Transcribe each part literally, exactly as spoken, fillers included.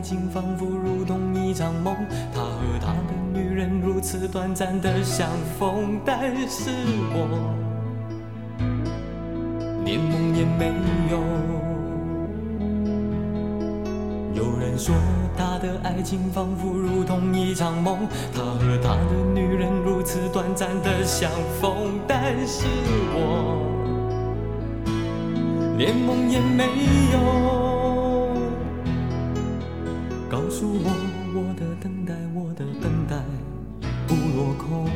情仿佛如同一场梦，他和他的女人如此短暂的相逢，但是我连梦也没有。有人说他的爱情仿佛如同一场梦，他和他的女人如此短暂的相逢，但是我连梦也没有。告诉我，我的等待，我的等待不落空。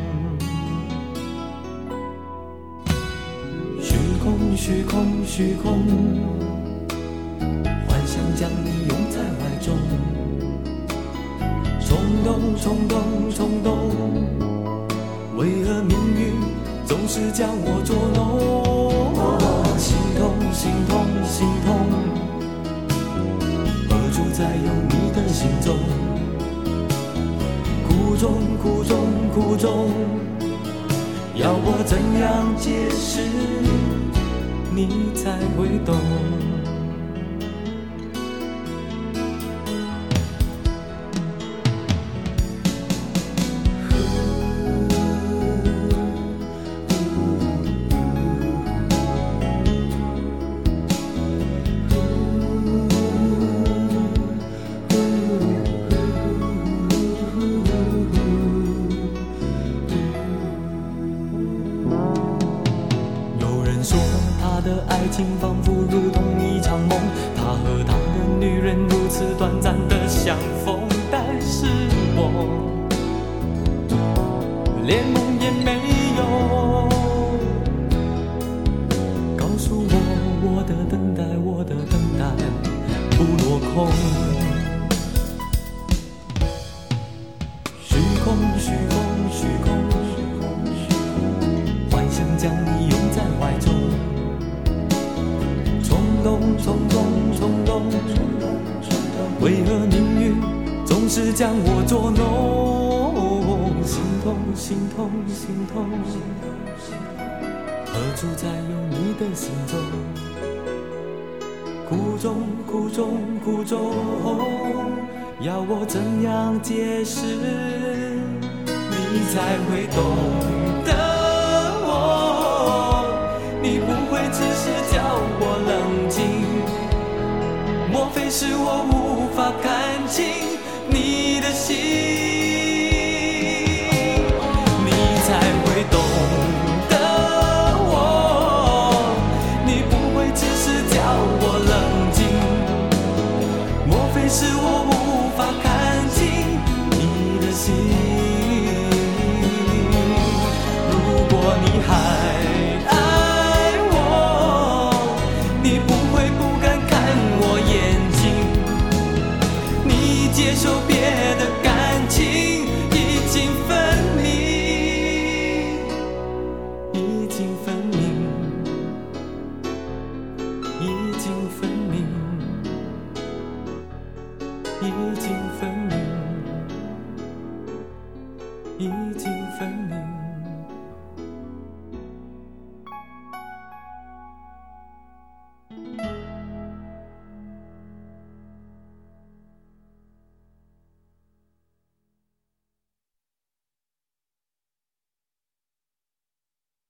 虚空，虚空，虚空，幻想将你拥在怀中。冲动，冲动，冲动，为何命运总是将我捉弄？心痛，心痛，心痛。何处再有你的行踪？苦中苦中苦中，要我怎样解释，你才会懂？爱情仿佛如同一场梦，他和他的女人如此短暂的相逢，但是我连梦也没有。告诉我，我的等待，我的等待不落空。虚空，虚空，虚空，幻想将你拥在怀中。冲动，冲动，为何命运总是将我捉弄？心痛，心痛，心痛，何处再有你的行踪？苦中，苦中，苦中，要我怎样解释，你才会懂得？你不会只是叫我冷静，莫非是我无法看清你的心？你才会懂得我，你不会只是叫我冷静，莫非是我无法看清你的心？如果你还接受别的